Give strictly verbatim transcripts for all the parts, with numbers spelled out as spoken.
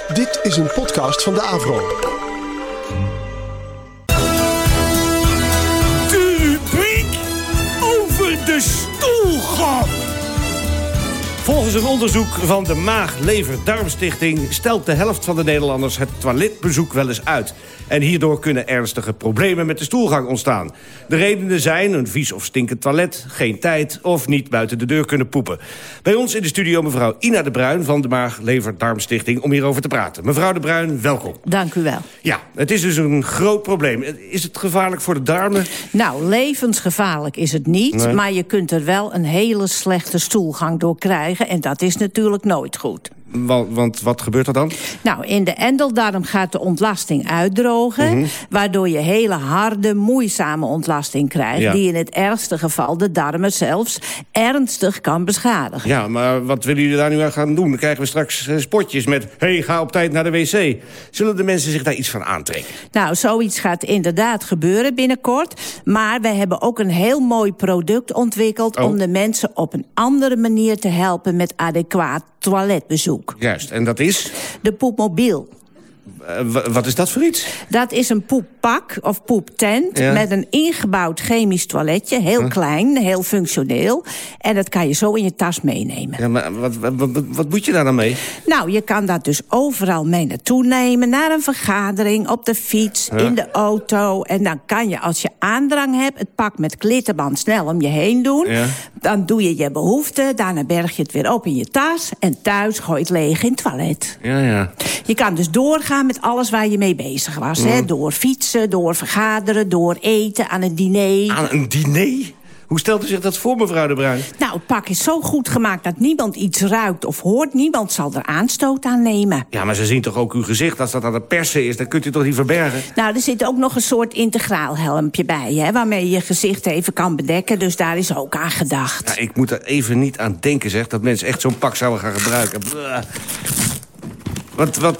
Dit is een podcast van de AVRO. De rubriek over de stoelgang. Volgens een onderzoek van de Maag-Lever-Darmstichting stelt de helft van de Nederlanders het toiletbezoek wel eens uit. En hierdoor kunnen ernstige problemen met de stoelgang ontstaan. De redenen zijn een vies of stinkend toilet, geen tijd of niet buiten de deur kunnen poepen. Bij ons in de studio mevrouw Ina de Bruin van de Maag-Lever-Darmstichting om hierover te praten. Mevrouw de Bruin, welkom. Dank u wel. Ja, het is dus een groot probleem. Is het gevaarlijk voor de darmen? Nou, levensgevaarlijk is het niet, nee. Maar je kunt er wel een hele slechte stoelgang door krijgen. En dat is natuurlijk nooit goed. Want, want wat gebeurt er dan? Nou, in de endeldarm gaat de ontlasting uitdrogen, mm-hmm. waardoor je hele harde, moeizame ontlasting krijgt, ja. die in het ergste geval de darmen zelfs ernstig kan beschadigen. Ja, maar wat willen jullie daar nu aan gaan doen? Dan krijgen we straks spotjes met, hey, ga op tijd naar de wc. Zullen de mensen zich daar iets van aantrekken? Nou, zoiets gaat inderdaad gebeuren binnenkort. Maar we hebben ook een heel mooi product ontwikkeld oh. om de mensen op een andere manier te helpen met adequaat toiletbezoek. Juist, en dat is? De Poepmobiel. Uh, w- wat is dat voor iets? Dat is een poeppak of poeptent ja. met een ingebouwd chemisch toiletje. Heel huh? klein, heel functioneel. En dat kan je zo in je tas meenemen. Ja, maar wat, wat, wat, wat moet je daar dan mee? Nou, je kan dat dus overal mee naartoe nemen. Naar een vergadering, op de fiets, huh? in de auto. En dan kan je, als je aandrang hebt, het pak met klittenband snel om je heen doen. Ja. Dan doe je je behoefte. Daarna berg je het weer op in je tas. En thuis gooi je het leeg in het toilet. Ja, ja. Je kan dus doorgaan met alles waar je mee bezig was. Mm. Hè? Door fietsen, door vergaderen, door eten, aan een diner. Aan een diner? Hoe stelt u zich dat voor, mevrouw de Bruin? Nou, het pak is zo goed gemaakt dat niemand iets ruikt of hoort. Niemand zal er aanstoot aan nemen. Ja, maar ze zien toch ook uw gezicht als dat aan het persen is? Dan kunt u toch niet verbergen? Nou, er zit ook nog een soort integraal helmpje bij, hè, waarmee je je gezicht even kan bedekken. Dus daar is ook aan gedacht. Ja, ik moet er even niet aan denken, zeg, dat mensen echt zo'n pak zouden gaan gebruiken. Blah. Wat, wat...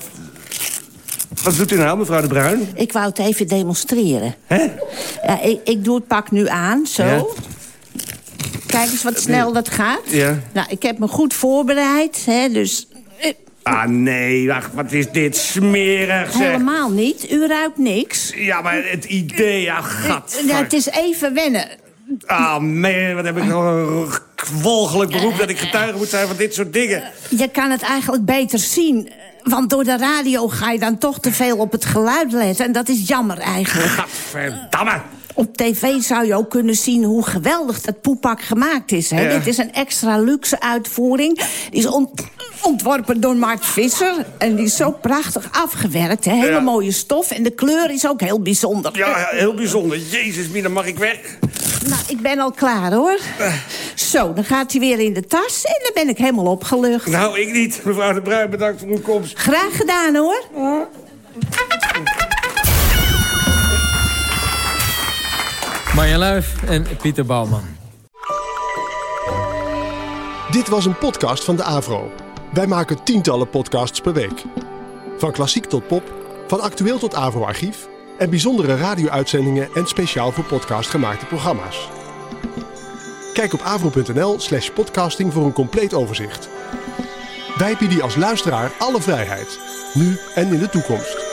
Wat doet u nou, mevrouw de Bruin? Ik wou het even demonstreren. Hè? Ja, ik, ik doe het pak nu aan, zo. Ja. Kijk eens wat snel dat gaat. Ja. Nou, ik heb me goed voorbereid, hè, dus... Ah, nee, ach, wat is dit smerig, zeg. Helemaal niet, u ruikt niks. Ja, maar het idee, ja, gat. Ja, het is even wennen. Ah, nee, wat heb ik nog een walgelijk beroep dat ik getuige moet zijn van dit soort dingen. Je kan het eigenlijk beter zien... Want door de radio ga je dan toch te veel op het geluid letten. En dat is jammer eigenlijk. Gadverdamme! Op tv zou je ook kunnen zien hoe geweldig dat poeppak gemaakt is. Hè? Ja. Dit is een extra luxe uitvoering. Die is ont- ontworpen door Mark Visser. En die is zo prachtig afgewerkt. Hè? Hele ja. mooie stof. En de kleur is ook heel bijzonder. Ja, heel bijzonder. Jezus, Mina, mag ik weg? Nou, ik ben al klaar, hoor. Uh. Zo, dan gaat hij weer in de tas. En dan ben ik helemaal opgelucht. Nou, ik niet. Mevrouw de Bruin, bedankt voor uw komst. Graag gedaan, hoor. Uh. Marja Luif en Pieter Bouwman. Dit was een podcast van de AVRO. Wij maken tientallen podcasts per week. Van klassiek tot pop, van actueel tot AVRO-archief... en bijzondere radio-uitzendingen en speciaal voor podcast gemaakte programma's. Kijk op avro.nl slash podcasting voor een compleet overzicht. Wij bieden je als luisteraar alle vrijheid, nu en in de toekomst.